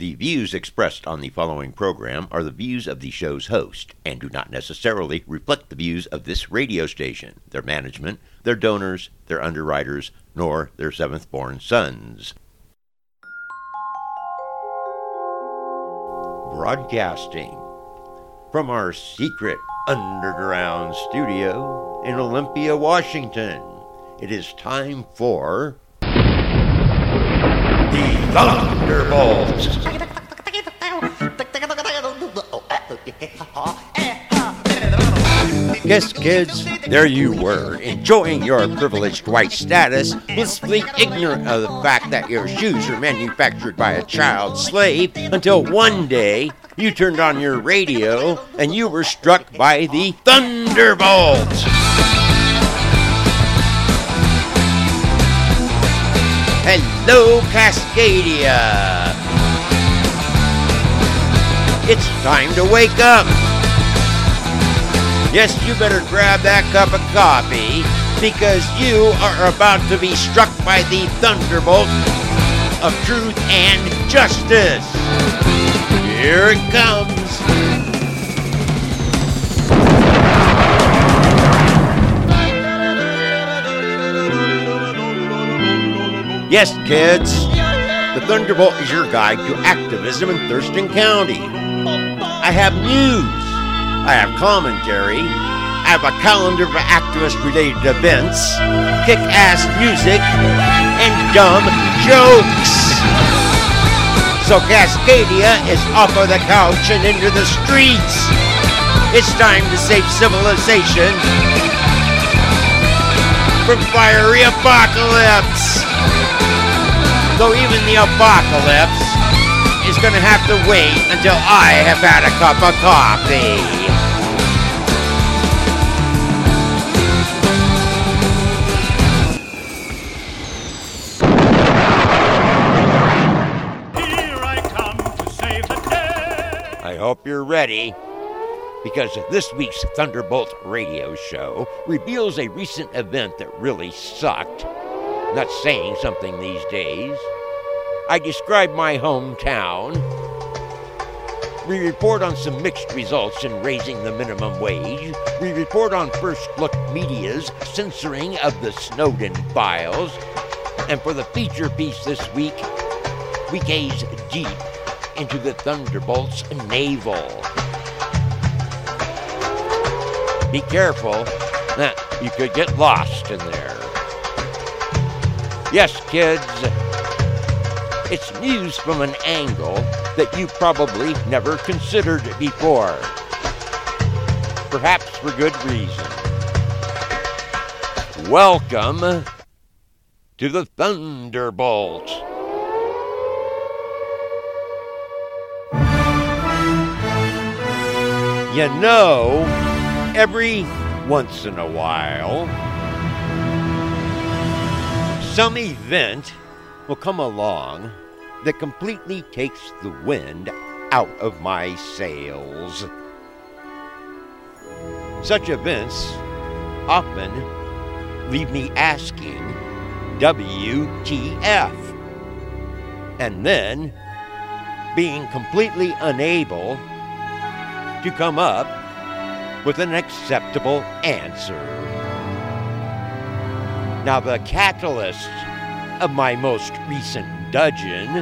The views expressed on the following program are the views of the show's host and do not necessarily reflect the views of this radio station, their management, their donors, their underwriters, nor their seventh-born sons. Broadcasting from our secret underground studio in Olympia, Washington, it is time for the Thunderbolts. Yes, kids, there you were, enjoying your privileged white status, blissfully ignorant of the fact that your shoes are manufactured by a child slave, until one day you turned on your radio and you were struck by the Thunderbolts. Hello, Cascadia. It's time to wake up. Yes, you better grab that cup of coffee because you are about to be struck by the thunderbolt of truth and justice. Here it comes. Yes, kids, the Thunderbolt is your guide to activism in Thurston County. I have news. I have commentary. I have a calendar of activist-related events, kick-ass music, and dumb jokes. So Cascadia is off of the couch and into the streets. It's time to save civilization from fiery apocalypse. Though even the apocalypse is going to have to wait until I have had a cup of coffee. Here I come to save the day. I hope you're ready, because this week's Thunderbolt radio show reveals a recent event that really sucked. Not saying something these days. I describe my hometown. We report on some mixed results in raising the minimum wage. We report on First Look Media's censoring of the Snowden files. And for the feature piece this week, we gaze deep into the Thunderbolt's navel. Be careful, you could get lost in there. Yes, kids, it's news from an angle that you probably never considered before. Perhaps for good reason. Welcome to the Thunderbolt. You know, every once in a while, some event will come along that completely takes the wind out of my sails. Such events often leave me asking, WTF? And then being completely unable to come up with an acceptable answer. Now, the catalyst of my most recent dudgeon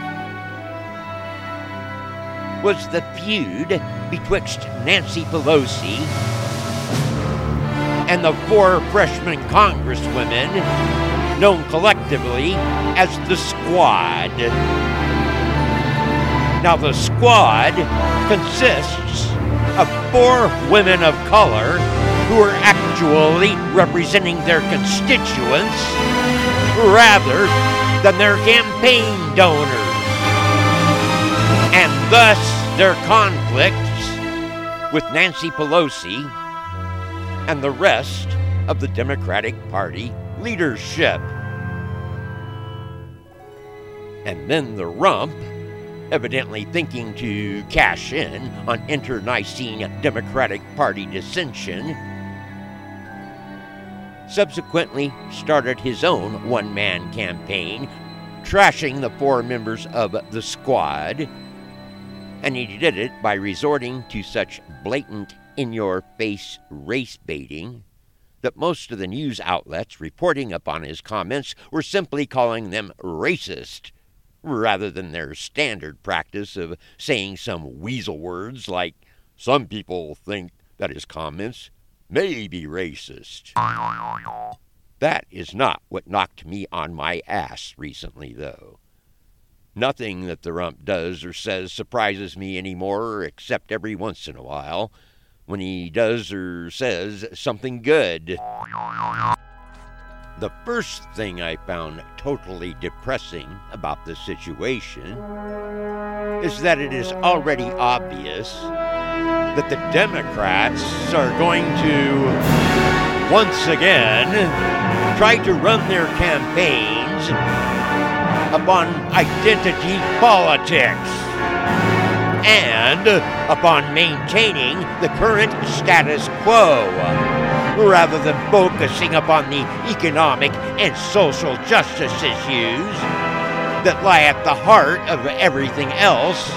was the feud betwixt Nancy Pelosi and the 4 freshman congresswomen known collectively as the Squad. Now, the Squad consists of 4 women of color who are actually representing their constituents rather than their campaign donors. And thus their conflicts with Nancy Pelosi and the rest of the Democratic Party leadership. And then the rump, evidently thinking to cash in on internecine Democratic Party dissension, subsequently started his own one-man campaign trashing the 4 members of the squad, and he did it by resorting to such blatant, in-your-face race baiting that most of the news outlets reporting upon his comments were simply calling them racist, rather than their standard practice of saying some weasel words like, "Some people think that his comments may be racist." That is not what knocked me on my ass recently, though. Nothing that the rump does or says surprises me anymore, except every once in a while, when he does or says something good. The first thing I found totally depressing about the situation is that it is already obvious that the Democrats are going to, once again, try to run their campaigns upon identity politics and upon maintaining the current status quo, rather than focusing upon the economic and social justice issues that lie at the heart of everything else.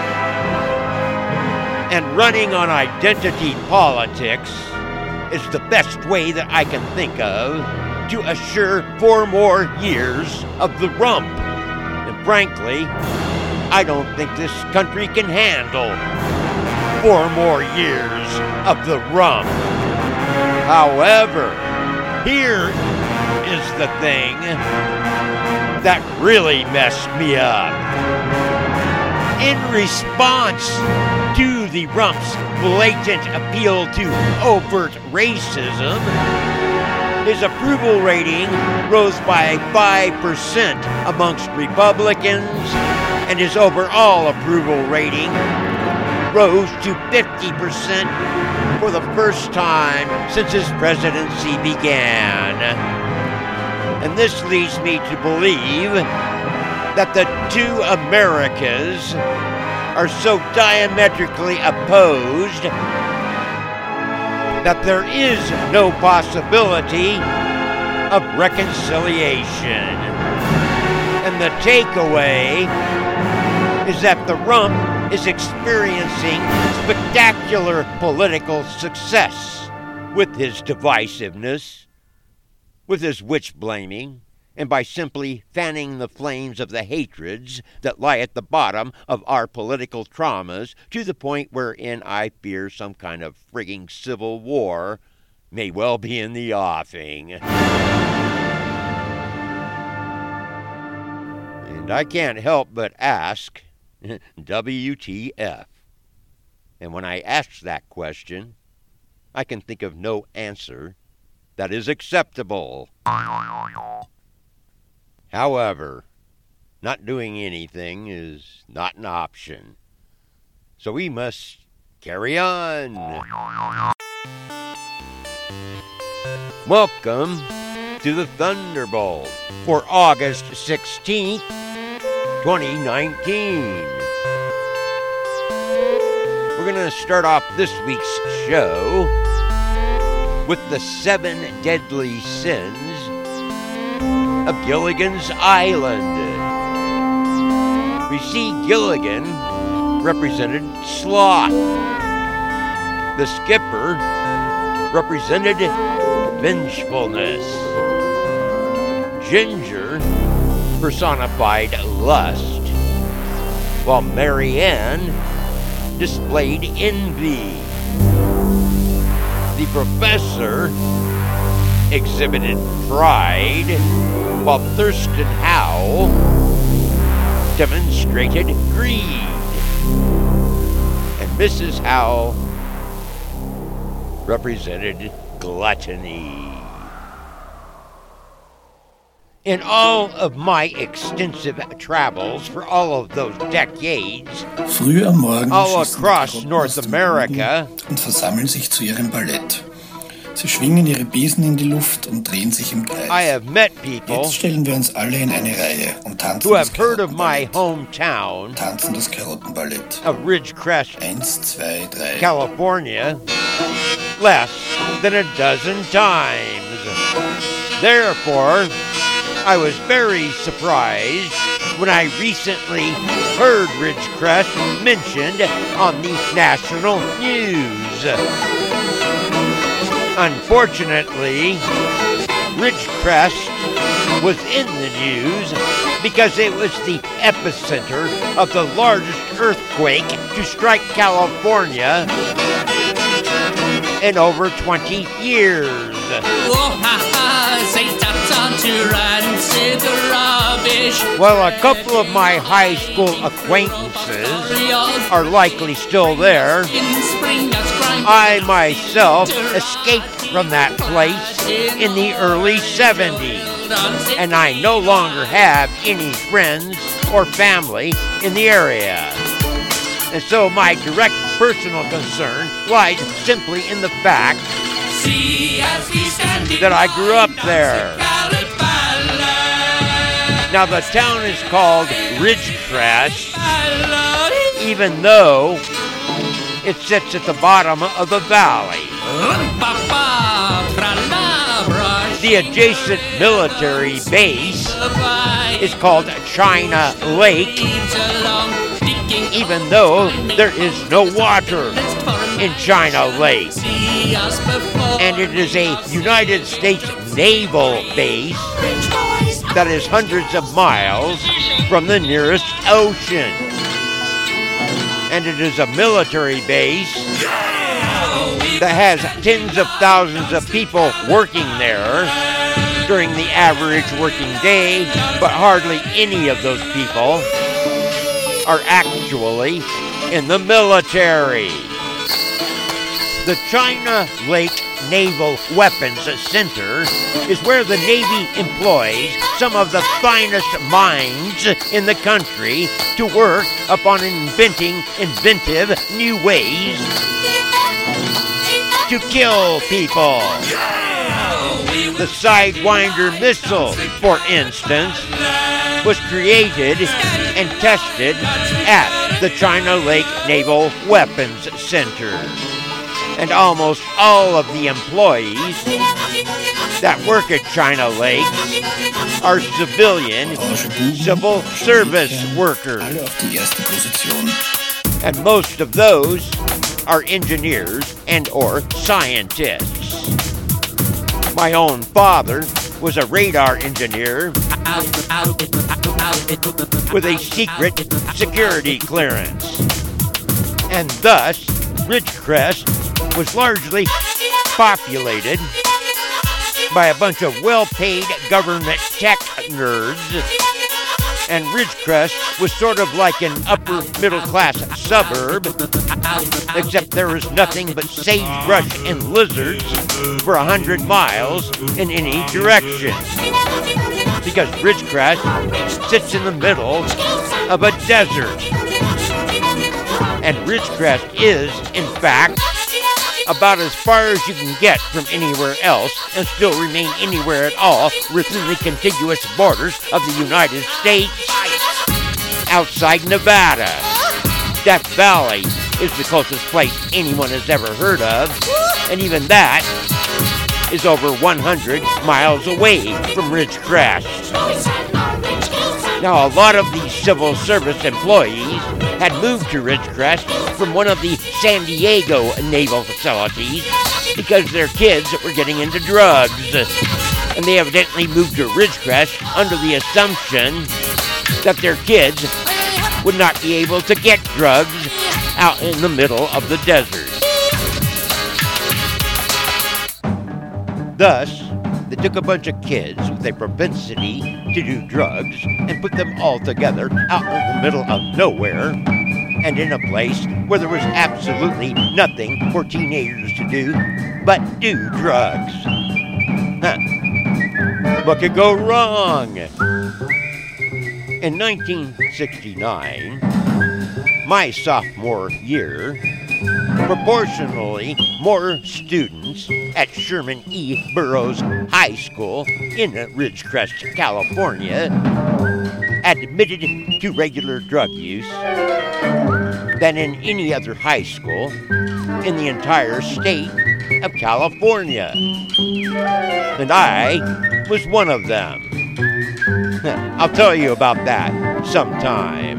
And running on identity politics is the best way that I can think of to assure 4 more years of the rump. And frankly, I don't think this country can handle 4 more years of the rump. However, here is the thing that really messed me up. In response to the rump's blatant appeal to overt racism, his approval rating rose by 5% amongst Republicans, and his overall approval rating rose to 50% for the first time since his presidency began. And this leads me to believe that the 2 Americas are so diametrically opposed that there is no possibility of reconciliation. And the takeaway is that the rump is experiencing spectacular political success with his divisiveness, with his witch-blaming, and by simply fanning the flames of the hatreds that lie at the bottom of our political traumas to the point wherein I fear some kind of frigging civil war may well be in the offing. And I can't help but ask, WTF? And when I ask that question, I can think of no answer that is acceptable. However, not doing anything is not an option. So we must carry on. Welcome to the Thunderbolt for August 16th, 2019. We're going to start off this week's show with the 7 deadly sins of Gilligan's Island. We see Gilligan represented sloth. The skipper represented vengefulness. Ginger personified lust, while Marianne displayed envy. The professor exhibited pride, while Thurston Howell demonstrated greed. And Mrs. Howell represented gluttony. In all of my extensive travels for all of those decades, Früh am Morgen all schießen across die Rotten North aus dem America, Boden und versammeln sich zu ihrem Ballett. Sie schwingen ihre Besen in die Luft und drehen sich im Kreis. I have met people Jetzt stellen wir uns alle in eine Reihe und tanzen who das have heard of my Karottenballett. hometown Tanzen das Karottenballett. of Ridgecrest, 1, 2, 3. California, less than a dozen times. Therefore, I was very surprised when I recently heard Ridgecrest mentioned on the national news. Unfortunately, Ridgecrest was in the news because it was the epicenter of the largest earthquake to strike California in over 20 years. Well, a couple of my high school acquaintances are likely still there. I myself escaped from that place in the early 70s, and I no longer have any friends or family in the area. And so my direct personal concern lies simply in the fact that I grew up there. Now the town is called Ridgecrest, even though it sits at the bottom of the valley. The adjacent military base is called China Lake, even though there is no water in China Lake. And it is a United States naval base that is hundreds of miles from the nearest ocean. And it is a military base that has tens of thousands of people working there during the average working day, but hardly any of those people are actually in the military. The China Lake Naval Weapons Center is where the Navy employs some of the finest minds in the country to work upon inventing inventive new ways to kill people. The Sidewinder missile, for instance, was created and tested at the China Lake Naval Weapons Center. And almost all of the employees that work at China Lake are civil service workers. And most of those are engineers and or scientists. My own father was a radar engineer with a secret security clearance. And thus, Ridgecrest was largely populated by a bunch of well-paid government tech nerds, and Ridgecrest was sort of like an upper middle-class suburb, except there was nothing but sagebrush and lizards for 100 miles in any direction, because Ridgecrest sits in the middle of a desert. And Ridgecrest is, in fact, about as far as you can get from anywhere else and still remain anywhere at all within the contiguous borders of the United States outside Nevada. Death Valley is the closest place anyone has ever heard of, and even that is over 100 miles away from Ridgecrest. Now, a lot of these civil service employees had moved to Ridgecrest from one of the San Diego naval facilities because their kids were getting into drugs. And they evidently moved to Ridgecrest under the assumption that their kids would not be able to get drugs out in the middle of the desert. Thus, they took a bunch of kids with a propensity to do drugs and put them all together out in the middle of nowhere and in a place where there was absolutely nothing for teenagers to do but do drugs. Huh. What could go wrong? In 1969, my sophomore year, proportionally more students at Sherman E. Burroughs High School in Ridgecrest, California, admitted to regular drug use than in any other high school in the entire state of California. And I was one of them. I'll tell you about that sometime.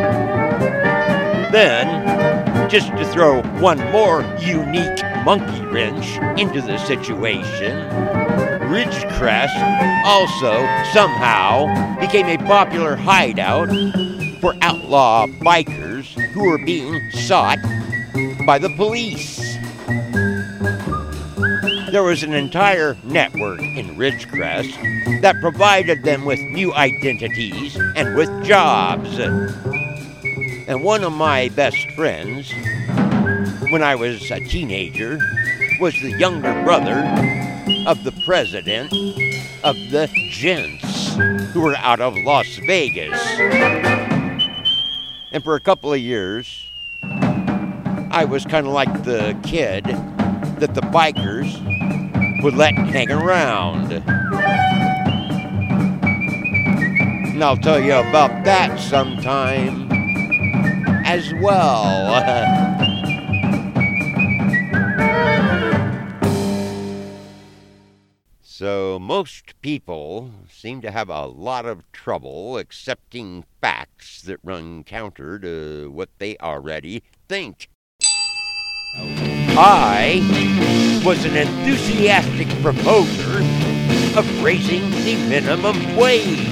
Then, just to throw one more unique monkey wrench into the situation, Ridgecrest also somehow became a popular hideout for outlaw bikers who were being sought by the police. There was an entire network in Ridgecrest that provided them with new identities and with jobs. And one of my best friends, when I was a teenager, was the younger brother of the president of the Gents, who were out of Las Vegas. And for a couple of years, I was kind of like the kid that the bikers would let hang around. And I'll tell you about that sometime as well. So most people seem to have a lot of trouble accepting facts that run counter to what they already think. I was an enthusiastic proposer of raising the minimum wage.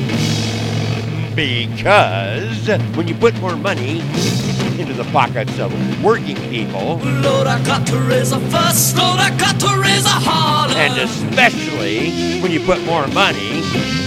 Because when you put more money into the pockets of working people, Lord, I got to raise a fuss, Lord, I got to raise a holler. And especially when you put more money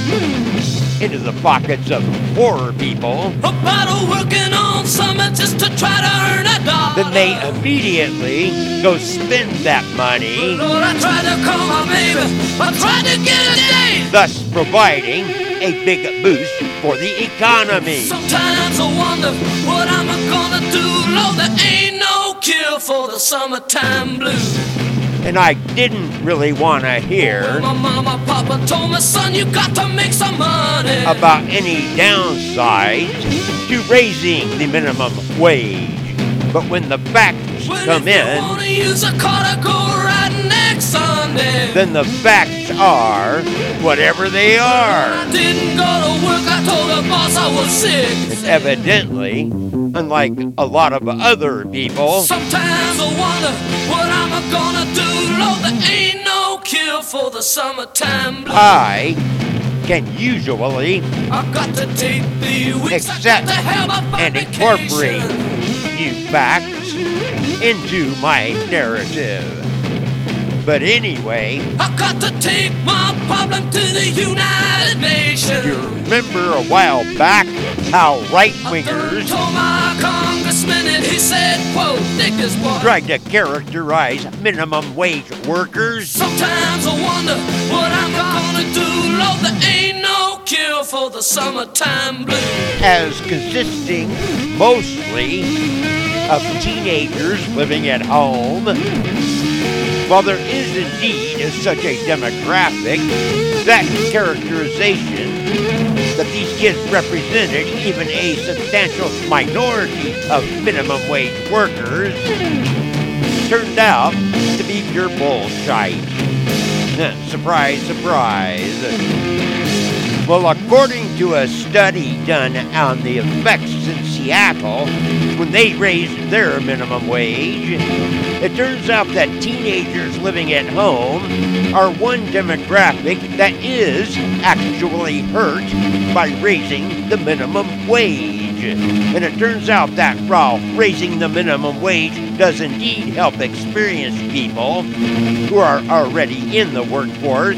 into the pockets of poorer people, about working on something just to try to earn a dollar, then they immediately go spend that money, Lord, I tried to call my baby, I tried to get a date, thus providing a big boost for the economy. Sometimes I wonder what I'm gonna do, Lord, there ain't no cure for the summertime blues. And I didn't really want to hear My mama, papa told me, son, you got to make some money about any downsides to raising the minimum wage. But when the facts come in, wanna use a car to go riding next Sunday, then the facts are whatever they are. I didn't go to work, I told the boss I was sick. And evidently, unlike a lot of other people, Sometimes I wonder what I'm gonna do, Lord, there ain't no cure for the summertime blues. I can usually I got to take the weeks, I accept got to have a and incorporate new facts into my narrative. But anyway, I got to take my problem to the United Nations. you remember a while back how right-wingers told my congressman and he said, quote, "Dick this boy." tried to characterize minimum wage workers Sometimes I wonder what I'm gonna do, Lord, there ain't no cure for the summertime blues. as consisting mostly of teenagers living at home. While there is indeed such a demographic, that characterization that these kids represented even a substantial minority of minimum wage workers turned out to be pure bullshit. Surprise, surprise. Well, according to a study done on the effects in Seattle when they raised their minimum wage, it turns out that teenagers living at home are one demographic that is actually hurt by raising the minimum wage. And it turns out that while raising the minimum wage does indeed help experienced people who are already in the workforce,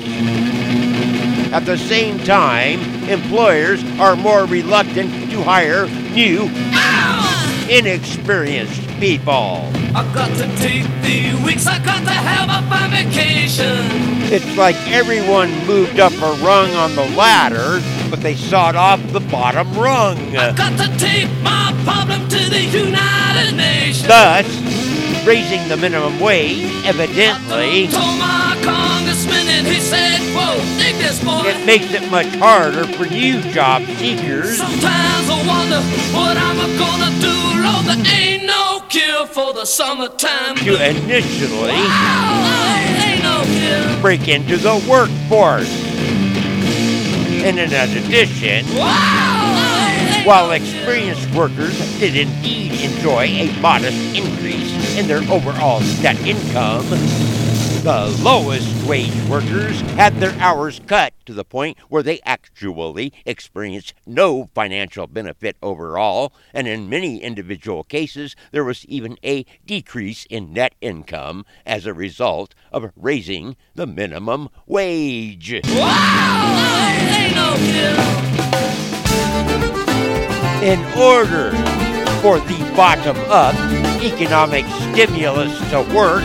at the same time, employers are more reluctant to hire new, inexperienced people. I got to take the weeks, I got to have a vacation. It's like everyone moved up a rung on the ladder, but they sawed off the bottom rung. I got to take my problem to the United Nations. Thus, raising the minimum wage, evidently, I told my congressman and he said, quote, "Dig this boy." it makes it much harder for new job seekers Sometimes I wonder what I'm gonna do, Lord, there ain't no cure for the summertime to blues. initially Ain't no cure. break into the workforce. And in addition, while experienced workers did indeed enjoy a modest increase in their overall net income, the lowest wage workers had their hours cut to the point where they actually experienced no financial benefit overall, and in many individual cases, there was even a decrease in net income as a result of raising the minimum wage. In order for the bottom-up economic stimulus to work,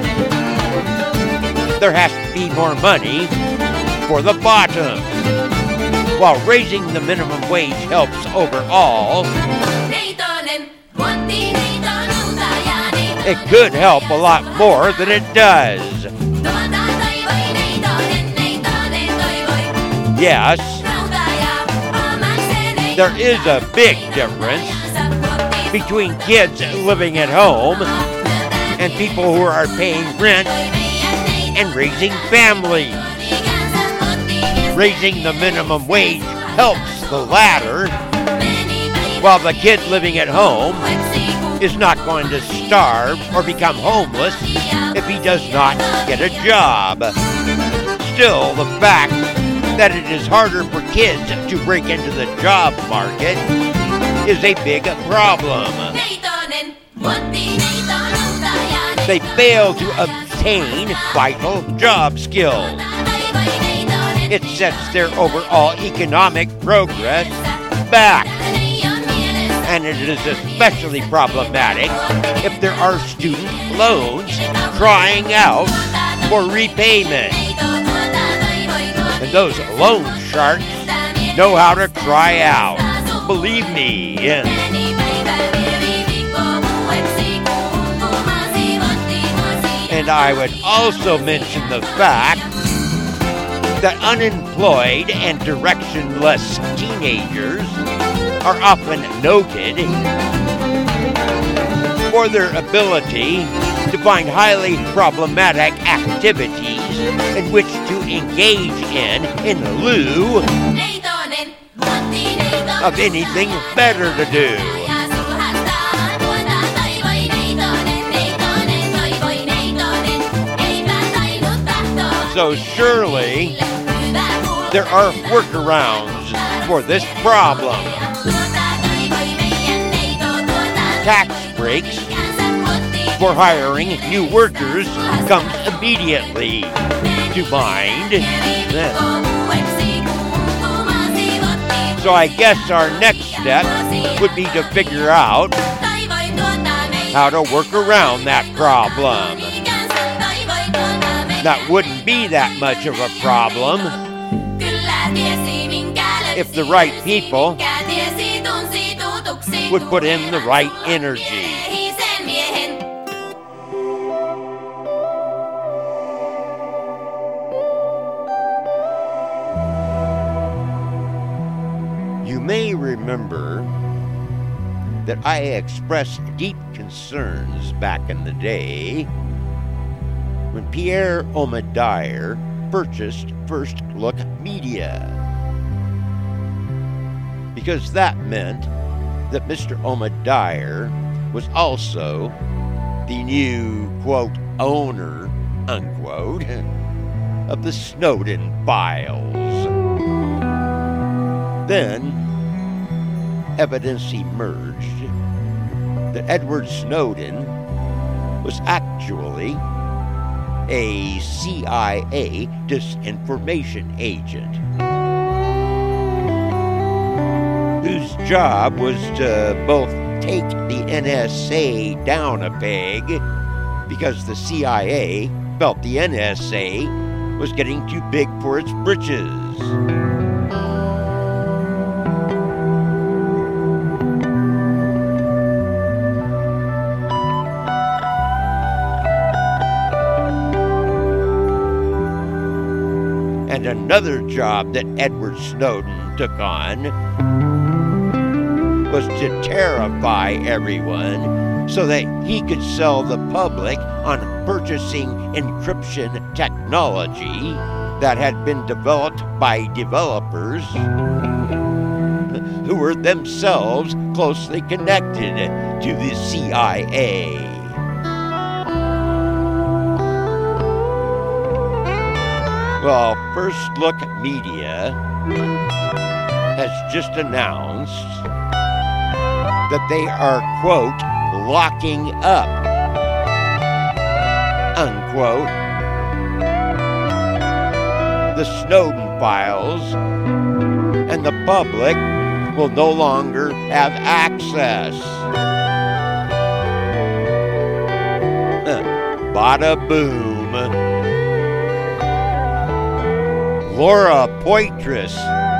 there has to be more money for the bottom. While raising the minimum wage helps overall, it could help a lot more than it does. Yes, there is a big difference between kids living at home and people who are paying rent and raising families. Raising the minimum wage helps the latter, while the kid living at home is not going to starve or become homeless if he does not get a job. Still, the fact that it is harder for kids to break into the job market is a big problem. They fail to obtain vital job skills. It sets their overall economic progress back. And it is especially problematic if there are student loans crying out for repayment. And those loan sharks know how to cry out. Believe me. And I would also mention the fact that unemployed and directionless teenagers are often noted for their ability to find highly problematic activities in which to engage in lieu of anything better to do. So surely there are workarounds for this problem. Tax breaks for hiring new workers comes immediately to mind. So I guess our next step would be to figure out how to work around that problem. That wouldn't be that much of a problem if the right people would put in the right energy. You may remember that I expressed deep concerns back in the day when Pierre Omidyar purchased First Look Media, because that meant that Mr. Omidyar was also the new, quote, owner, unquote, of the Snowden files. Then, evidence emerged that Edward Snowden was actually a CIA disinformation agent whose job was to both take the NSA down a peg because the CIA felt the NSA was getting too big for its britches. And another job that Edward Snowden took on was to terrify everyone so that he could sell the public on purchasing encryption technology that had been developed by developers who were themselves closely connected to the CIA. Well, First Look Media has just announced that they are, quote, locking up, unquote, the Snowden files, and the public will no longer have access. Bada boom. Laura Poitras,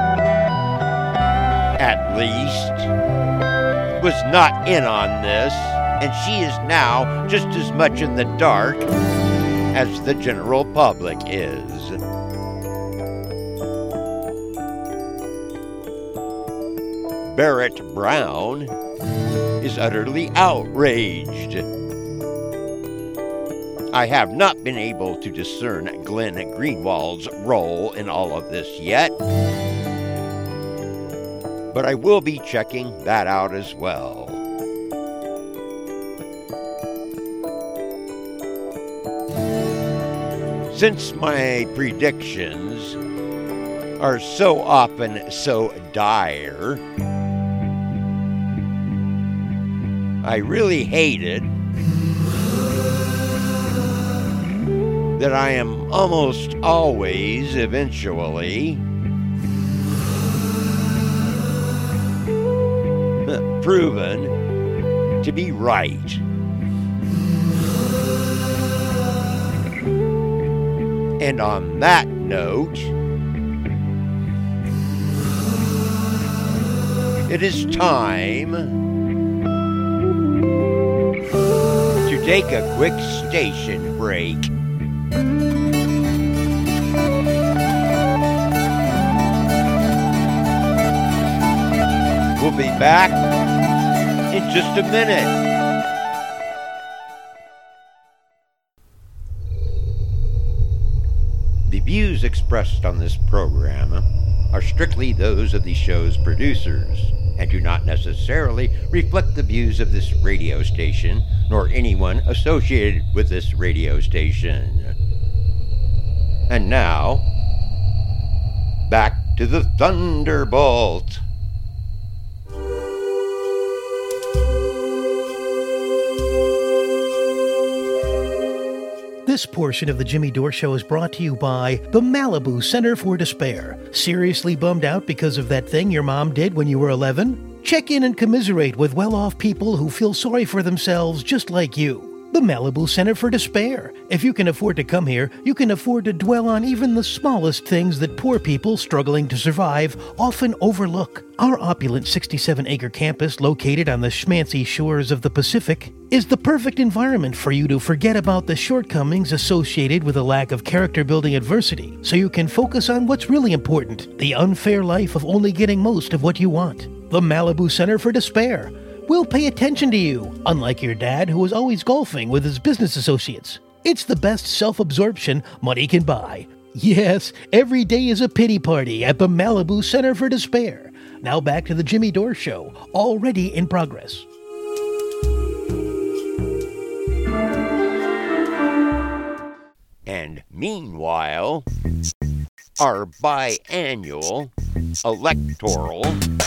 at least, was not in on this, and she is now just as much in the dark as the general public is. Barrett Brown is utterly outraged. I have not been able to discern Glenn Greenwald's role in all of this yet, but I will be checking that out as well. Since my predictions are so often so dire, I really hated that I am almost always, eventually, proven to be right. And on that note, it is time to take a quick station break. We'll be back in just a minute. The views expressed on this program are strictly those of the show's producers and do not necessarily reflect the views of this radio station nor anyone associated with this radio station. And now, back to the Thunderbolt. This portion of the Jimmy Dore Show is brought to you by the Malibu Center for Despair. Seriously bummed out because of that thing your mom did when you were 11? Check in and commiserate with well-off people who feel sorry for themselves just like you. The Malibu Center for Despair. If you can afford to come here, you can afford to dwell on even the smallest things that poor people struggling to survive often overlook. Our opulent 67-acre campus, located on the schmancy shores of the Pacific, is the perfect environment for you to forget about the shortcomings associated with a lack of character-building adversity, so you can focus on what's really important, the unfair life of only getting most of what you want. The Malibu Center for Despair. We'll pay attention to you, unlike your dad who was always golfing with his business associates. It's the best self-absorption money can buy. Yes, every day is a pity party at the Malibu Center for Despair. Now back to the Jimmy Dore Show, already in progress. And meanwhile, our biannual electoral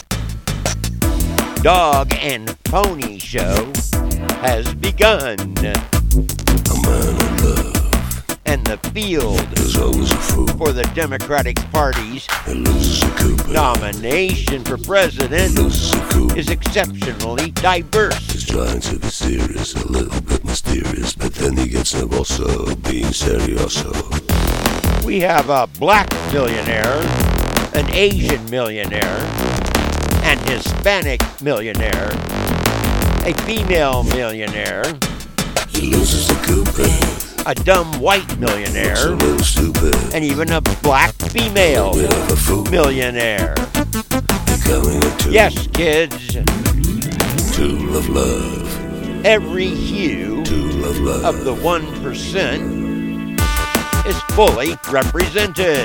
Dog and Pony Show has begun. A man of love. And the field There's always a fool. for the Democratic Party's It loses a Cooper. nomination for president Loses a Cooper. is exceptionally diverse. He's trying to be serious, a little bit mysterious, but then he gets nervoso, being serioso. We have a black millionaire, an Asian millionaire, an Hispanic millionaire, a female millionaire, He loses a Cooper. a dumb white Looks a millionaire, little stupid. and even a black female Bit of a fool. millionaire. Becoming a tool. Yes, kids, Tool of love. every hue Tool of love. of the 1% is fully represented.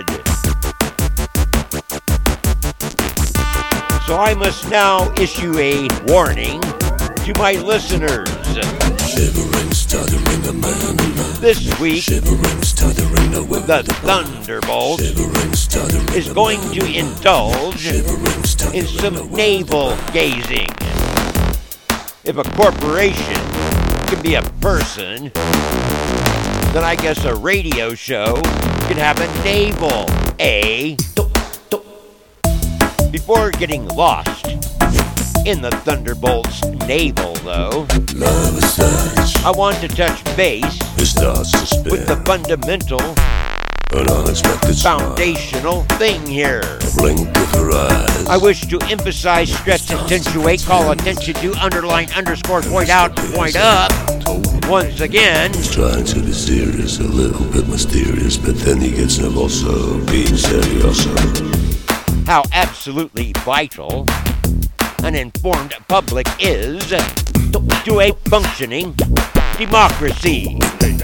So I must now issue a warning to my listeners. Shivering, stuttering, a man. This week, Shivering, stuttering, a woman. the Thunderbolt Shivering, stuttering, is going to indulge Shivering, stuttering, in some navel gazing. If a corporation can be a person, then I guess a radio show can have a navel, eh? Before getting lost in the Thunderbolt's navel, though, love is such. I want to touch base It starts to spin. with the fundamental, An unexpected smile. foundational thing here. Blink of her eyes. I wish to emphasize, stress, accentuate, call attention to, underline, underscore, point out, point up. Once again, Trying to be serious, a little bit mysterious, but then he gets nervoso, being serioso. how absolutely vital an informed public is to a functioning democracy.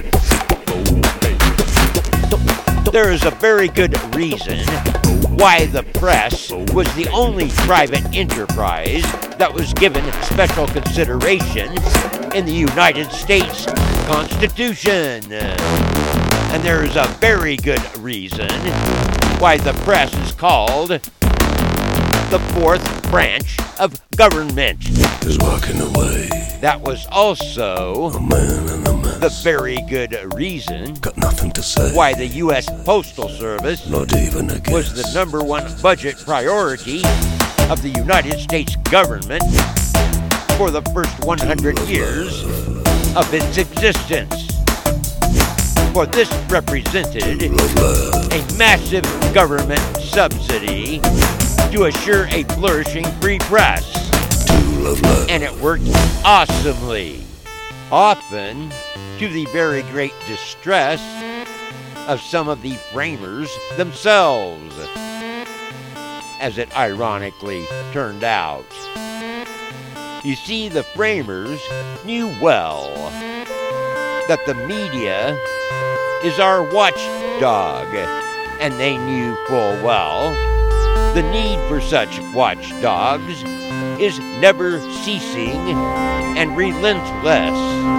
There is a very good reason why the press was the only private enterprise that was given special consideration in the United States Constitution. And there is a very good reason why the press is called the fourth branch of government. Is walking away. That was also A man in a the mess. very good reason Got nothing to say. why the U.S. Postal Service Not even a guess. was the number one budget priority of the United States government for the first 100 years of its existence. For this represented Love, love. a massive government subsidy to assure a flourishing free press, True love, love. and it worked awesomely, often to the very great distress of some of the framers themselves, as it ironically turned out. You see, the framers knew well that the media is our watchdog, and they knew full well the need for such watchdogs is never ceasing and relentless.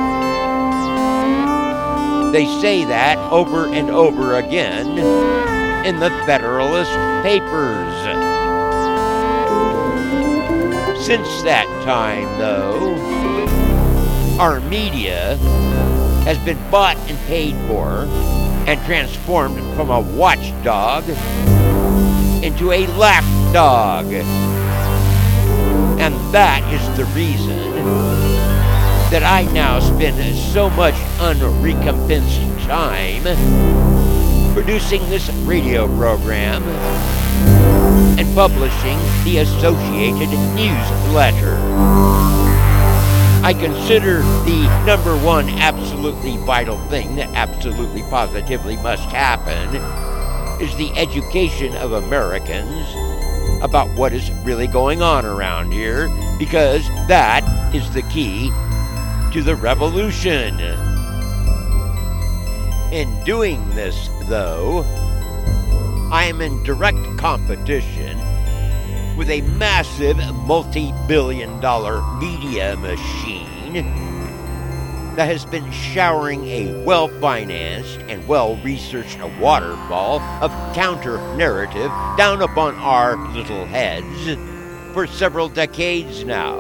They say that over and over again in the Federalist Papers. Since that time, though, our media has been bought and paid for and transformed from a watchdog into a lapdog. And that is the reason that I now spend so much unrecompensed time producing this radio program and publishing the associated newsletter. I consider the number one absolutely vital thing that absolutely positively must happen is the education of Americans about what is really going on around here, because that is the key to the revolution. In doing this, though, I am in direct competition with a massive multi-billion-dollar media machine that has been showering a well-financed and well-researched waterfall of counter-narrative down upon our little heads for several decades now.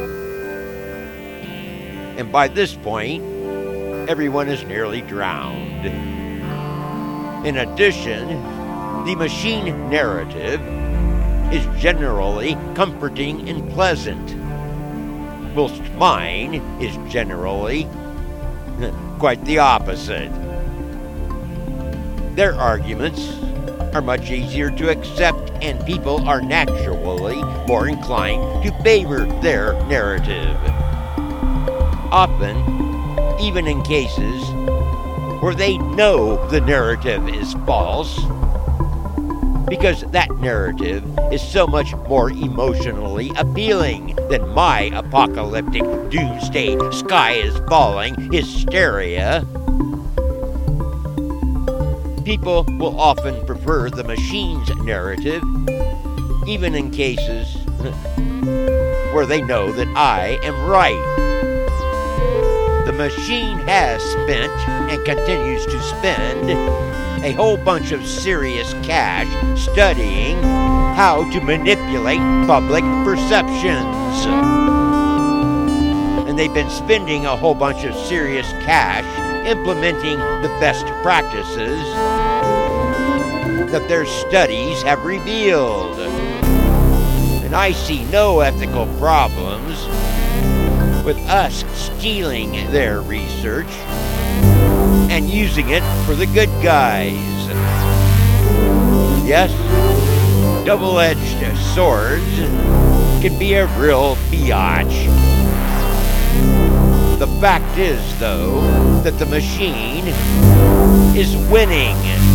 And by this point, everyone is nearly drowned. In addition, the machine narrative is generally comforting and pleasant, whilst mine is generally quite the opposite. Their arguments are much easier to accept, and people are naturally more inclined to favor their narrative. Often, even in cases where they know the narrative is false, because that narrative is so much more emotionally appealing than my apocalyptic doomsday sky is falling hysteria. People will often prefer the machine's narrative, even in cases where they know that I am right. The machine has spent and continues to spend a whole bunch of serious cash studying how to manipulate public perceptions. And they've been spending a whole bunch of serious cash implementing the best practices that their studies have revealed. And I see no ethical problems with us stealing their research and using it for the good guys. Yes, double-edged swords can be a real biatch. The fact is, though, that the machine is winning.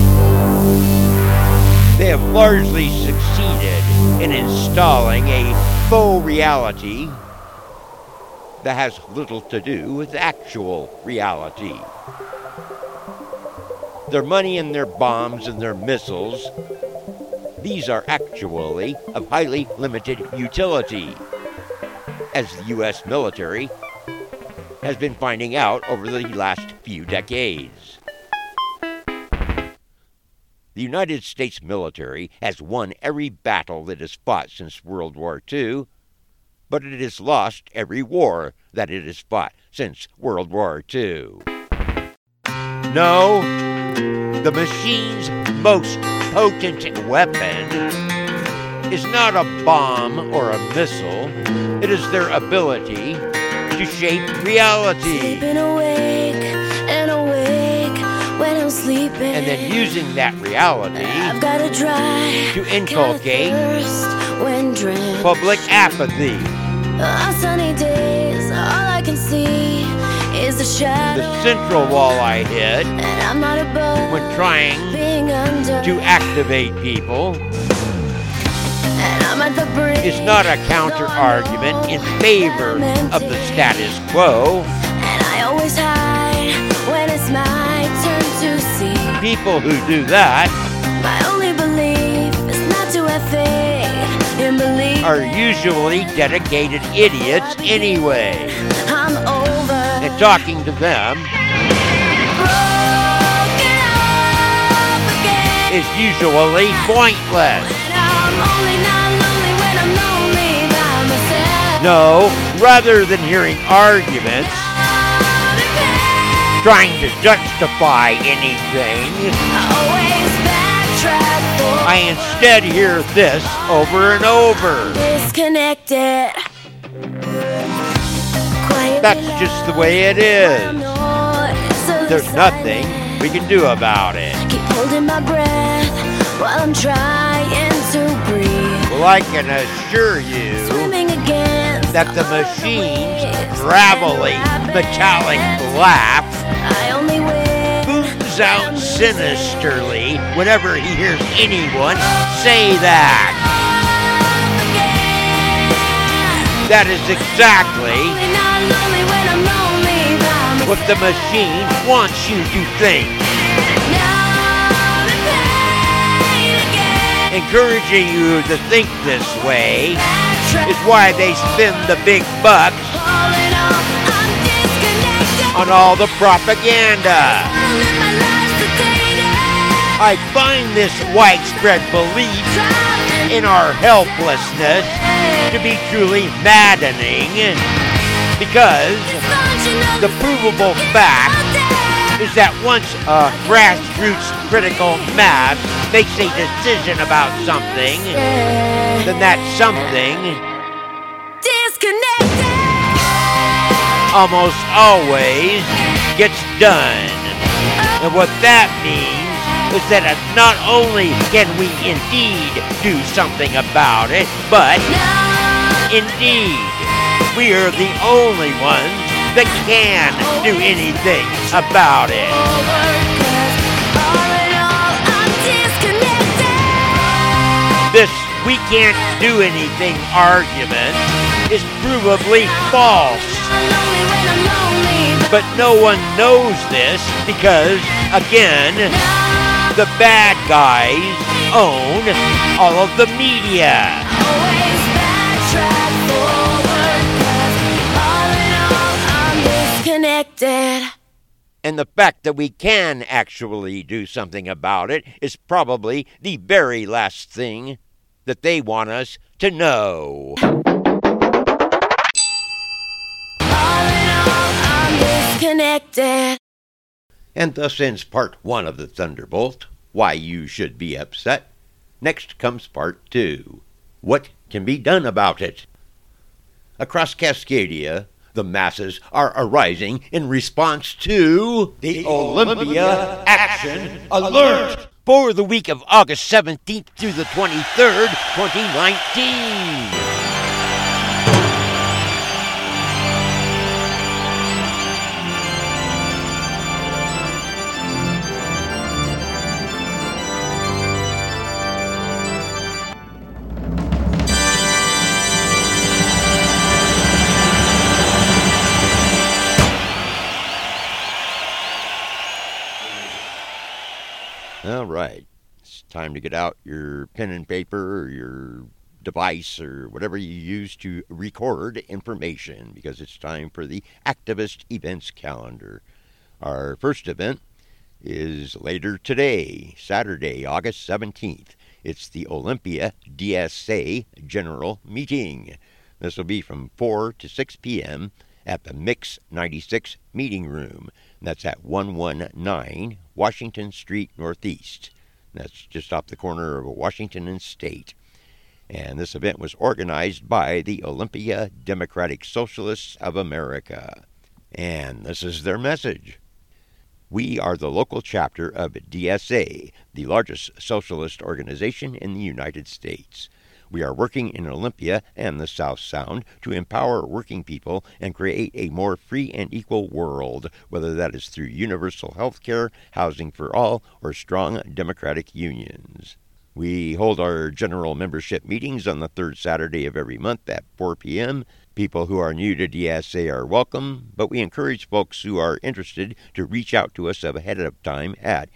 They have largely succeeded in installing a faux reality that has little to do with actual reality. Their money and their bombs and their missiles, these are actually of highly limited utility, as the U.S. military has been finding out over the last few decades. The United States military has won every battle that has fought since World War II, but it has lost every war that it has fought since World War II. No, the machine's most potent weapon is not a bomb or a missile. It is their ability to shape reality. Sleeping awake and awake when I'm sleeping. And then using that reality I've got to dry, to inculcate when drenched. public apathy. On sunny days, all I can see is the shadow. The central wall I hit And I'm not above when trying being under. to activate people And I'm at the brink. is not a counter-argument in favor of the status quo. And I always hide when it's my turn to see. People who do that My only belief is not to have faith in belief. are usually dedicated idiots anyway. I'm over. And talking to them Broken up again. is usually pointless. And I'm only not lonely when I'm lonely by myself. No, rather than hearing arguments trying to justify anything, Always backtrack for I instead hear this over and over. disconnected. Quietly That's just the way it is. noise of the There's nothing we can do about it. Keep holding my breath while I'm trying to breathe. Well, I can assure you Swimming against that the machine's gravelly, metallic laugh I only win. booms out sinisterly whenever he hears anyone say that. That is exactly Only not lonely when I'm lonely by what the machine wants you to think. Now the pain again. Encouraging you to think this way Backtrack. is why they spend the big bucks Falling off, I'm disconnected. on all the propaganda. I live my life sedated. I find this widespread belief in our helplessness to be truly maddening, because the provable fact is that once a grassroots critical mass makes a decision about something, then that something Disconnected. almost always gets done. And what that means is that not only can we indeed do something about it, but indeed we are the only ones that can do anything about it. This "we can't do anything" argument is provably false. But no one knows this because, again, The bad guys own all of the media. Always backtrack forward, 'cause all in all, I'm disconnected. And the fact that we can actually do something about it is probably the very last thing that they want us to know. All in all, I'm disconnected. And thus ends part 1 of the Thunderbolt, Why You Should Be Upset. Next comes part 2, What Can Be Done About It. Across Cascadia, the masses are arising in response to the Olympia Action Alert for the week of August 17th through the 23rd, 2019. All right, it's time to get out your pen and paper or your device or whatever you use to record information, because it's time for the Activist Events Calendar. Our first event is later today, Saturday, August 17th. It's the Olympia DSA General Meeting. This will be from 4 to 6 p.m. at the Mix 96 Meeting Room. That's at 119 Washington Street Northeast. That's just off the corner of Washington and State. And this event was organized by the Olympia Democratic Socialists of America. And this is their message. We are the local chapter of DSA, the largest socialist organization in the United States. We are working in Olympia and the South Sound to empower working people and create a more free and equal world, whether that is through universal health care, housing for all, or strong democratic unions. We hold our general membership meetings on the third Saturday of every month at 4 p.m. People who are new to DSA are welcome, but we encourage folks who are interested to reach out to us ahead of time at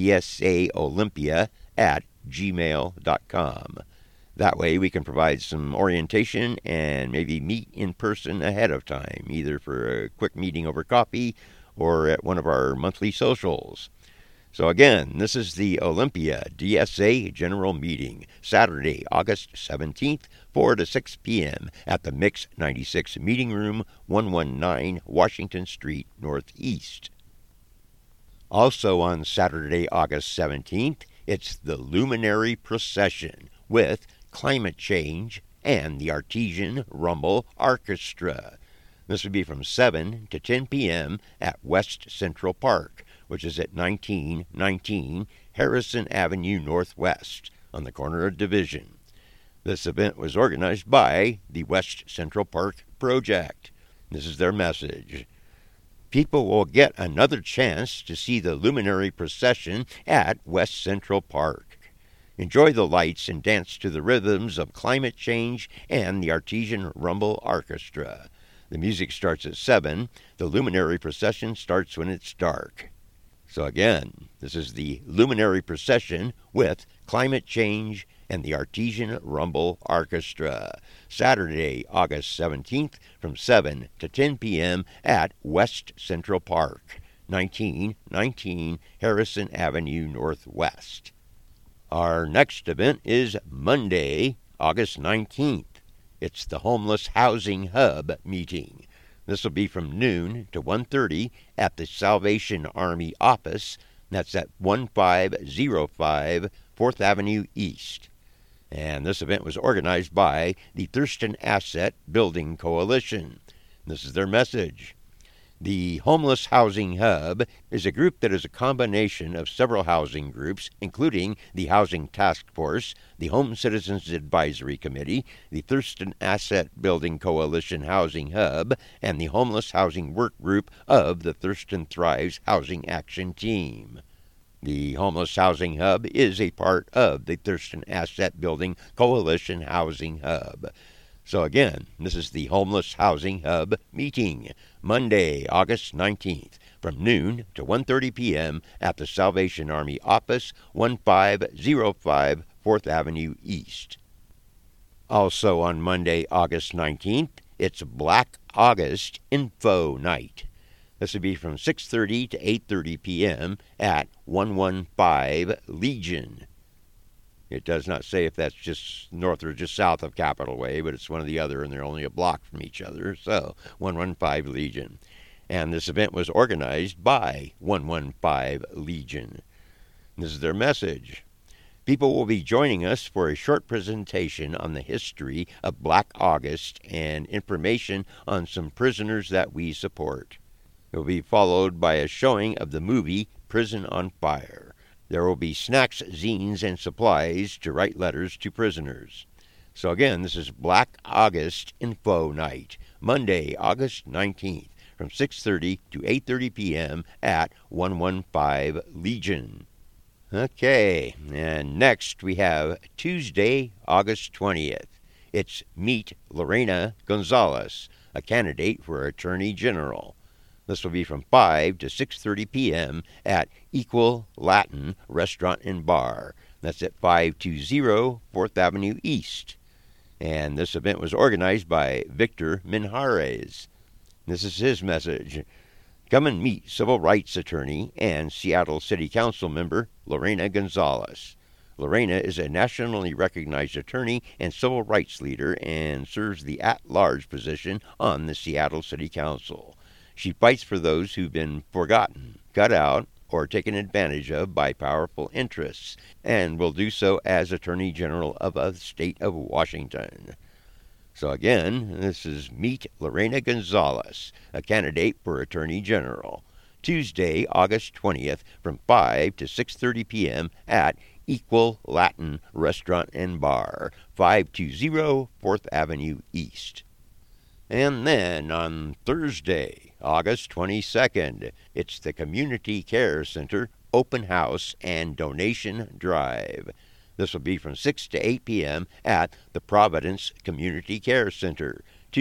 dsaolympia@gmail.com. That way we can provide some orientation and maybe meet in person ahead of time, either for a quick meeting over coffee or at one of our monthly socials. So again, this is the Olympia DSA General Meeting, Saturday, August 17th, 4 to 6 p.m. at the Mix 96 Meeting Room, 119 Washington Street Northeast. Also on Saturday, August 17th, it's the Luminary Procession with Climate Change and the Artesian Rumble Orchestra. This would be from 7 to 10 p.m. at West Central Park, which is at 1919 Harrison Avenue Northwest on the corner of Division. This event was organized by the West Central Park Project. This is their message. People will get another chance to see the Luminary Procession at West Central Park. Enjoy the lights and dance to the rhythms of Climate Change and the Artesian Rumble Orchestra. The music starts at 7. The Luminary Procession starts when it's dark. So again, this is the Luminary Procession with Climate Change and the Artesian Rumble Orchestra. Saturday, August 17th from 7 to 10 p.m. at West Central Park, 1919 Harrison Avenue Northwest. Our next event is Monday, August 19th. It's the Homeless Housing Hub meeting. This will be from noon to 1:30 at the Salvation Army office. That's at 1505 4th Avenue East. And this event was organized by the Thurston Asset Building Coalition. This is their message. The Homeless Housing Hub is a group that is a combination of several housing groups, including the Housing Task Force, the Home Citizens Advisory Committee, the Thurston Asset Building Coalition Housing Hub, and the Homeless Housing Work Group of the Thurston Thrives Housing Action Team. The Homeless Housing Hub is a part of the Thurston Asset Building Coalition Housing Hub. So again, this is the Homeless Housing Hub meeting, Monday, August 19th, from noon to 1:30 p.m. at the Salvation Army Office, 1505 4th Avenue East. Also on Monday, August 19th, it's Black August Info Night. This will be from 6:30 to 8:30 p.m. at 115 Legion. It does not say if that's just north or just south of Capitol Way, but it's one or the other, and they're only a block from each other, so 115 Legion. And this event was organized by 115 Legion. This is their message. People will be joining us for a short presentation on the history of Black August and information on some prisoners that we support. It will be followed by a showing of the movie Prison on Fire. There will be snacks, zines, and supplies to write letters to prisoners. So again, this is Black August Info Night, Monday, August 19th, from 6:30 to 8:30 p.m. at 115 Legion. Okay, and next we have Tuesday, August 20th. It's Meet Lorena Gonzalez, a candidate for Attorney General. This will be from 5 to 6:30 p.m. at Equal Latin Restaurant and Bar. That's at 520 4th Avenue East. And this event was organized by Victor Minjares. This is his message. Come and meet civil rights attorney and Seattle City Council member Lorena Gonzalez. Lorena is a nationally recognized attorney and civil rights leader and serves the at-large position on the Seattle City Council. She fights for those who've been forgotten, cut out, or taken advantage of by powerful interests, and will do so as Attorney General of the state of Washington. So again, this is Meet Lorena Gonzalez, a candidate for Attorney General. Tuesday, August 20th, from 5 to 6:30 p.m. at Equal Latin Restaurant and Bar, 520 4th Avenue East. And then on Thursday, August 22nd, it's the Community Care Center Open House and Donation Drive. This will be from 6 to 8 p.m. at the Providence Community Care Center,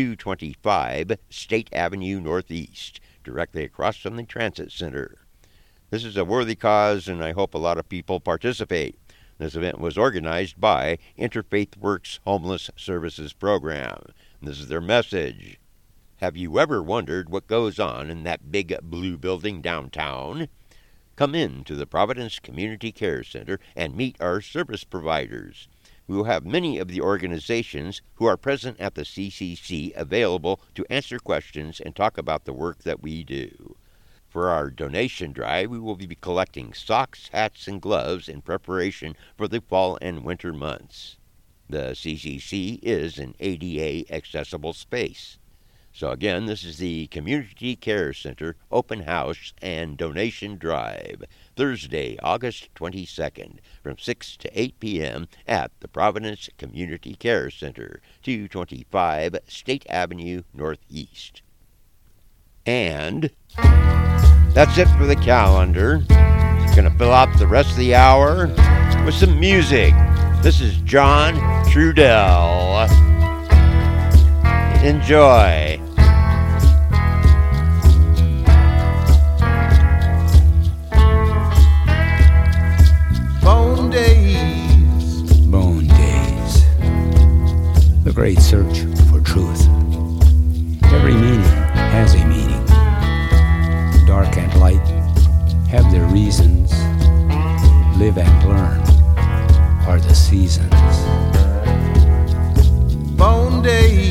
225 State Avenue Northeast, directly across from the Transit Center. This is a worthy cause, and I hope a lot of people participate. This event was organized by Interfaith Works Homeless Services Program. This is their message. Have you ever wondered what goes on in that big blue building downtown? Come in to the Providence Community Care Center and meet our service providers. We will have many of the organizations who are present at the CCC available to answer questions and talk about the work that we do. For our donation drive, we will be collecting socks, hats, and gloves in preparation for the fall and winter months. The CCC is an ADA accessible space. So again, this is the Community Care Center Open House and Donation Drive, Thursday, August 22nd, from 6 to 8 p.m. at the Providence Community Care Center, 225 State Avenue Northeast. And that's it for the calendar. Going to fill out the rest of the hour with some music. This is John Trudell. Enjoy. Bone days. The great search for truth. Every meaning has a meaning. Dark and light have their reasons. Live and learn are the seasons. Bone days.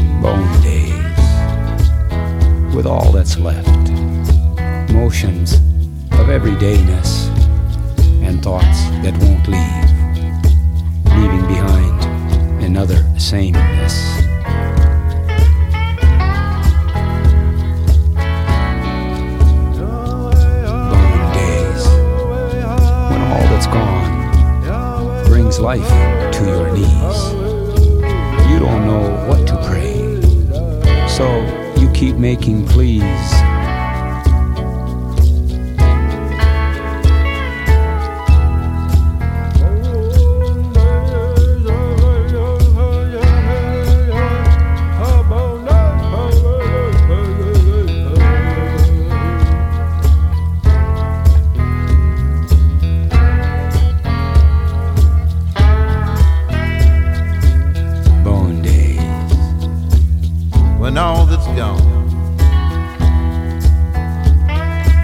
With all that's left. Motions of everydayness and thoughts that won't leave. Leaving behind another sameness. Bone days. When all that's gone brings life to your knees. You don't know what to pray, so you keep making pleas.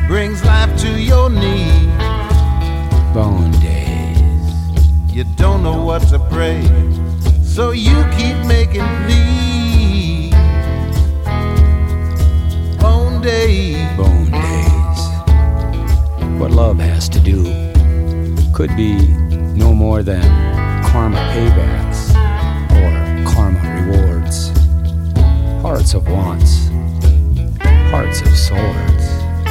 brings life to your knee. Bone days. You don't know what to pray, so you keep making pleas. Bone days. Bone days. What love has to do could be no more than karma paybacks or karma rewards. Hearts of wants, hearts of swords.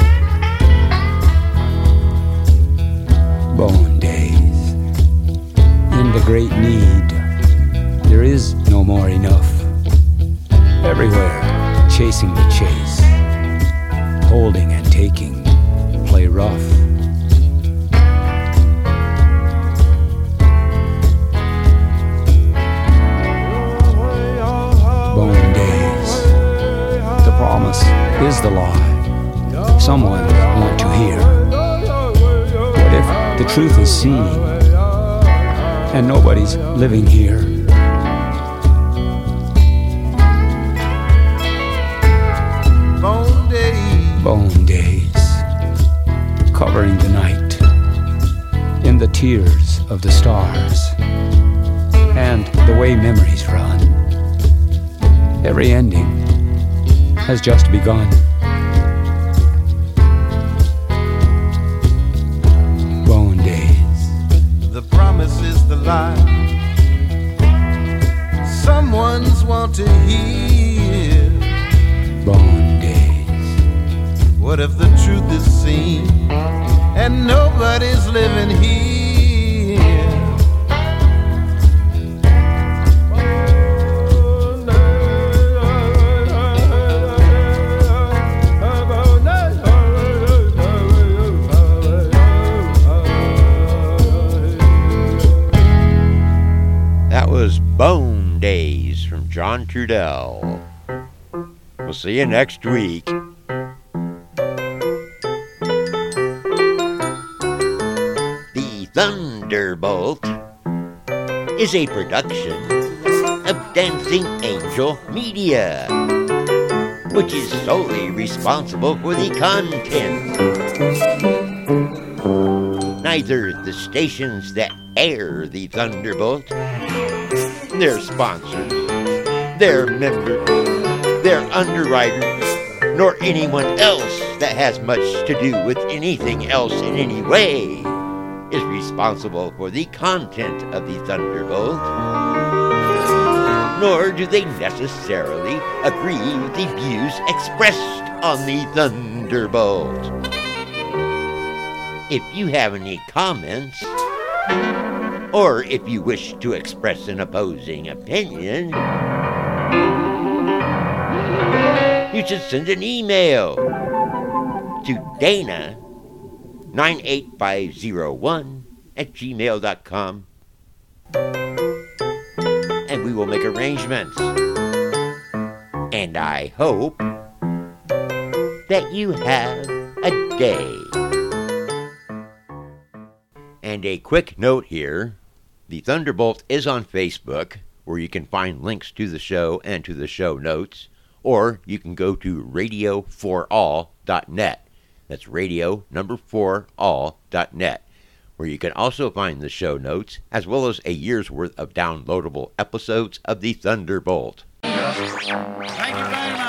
Bone days. In the great need, there is no more enough. Everywhere, chasing the chase, holding and taking, play rough. Bone days. The promise is the lie. Someone want to hear. What if the truth is seen and nobody's living here? Bone days. Bone days. Covering the night in the tears of the stars and the way memories run. Every ending has just begun. Bone days. The promise is the lie. Someone's want to hear. Bone days. What if the truth is seen and nobody's living here? That was Bone Days from John Trudell. We'll see you next week. The Thunderbolt is a production of Dancing Angel Media, which is solely responsible for the content. Neither the stations that air the Thunderbolt, their sponsors, their members, their underwriters, nor anyone else that has much to do with anything else in any way is responsible for the content of the Thunderbolt, nor do they necessarily agree with the views expressed on the Thunderbolt. If you have any comments, or if you wish to express an opposing opinion, you should send an email to dana98501@gmail.com, and we will make arrangements. And I hope that you have a day. And a quick note here, the Thunderbolt is on Facebook, where you can find links to the show and to the show notes, or you can go to radio4all.net. That's radio4all.net, where you can also find the show notes, as well as a year's worth of downloadable episodes of the Thunderbolt. Thank you very much.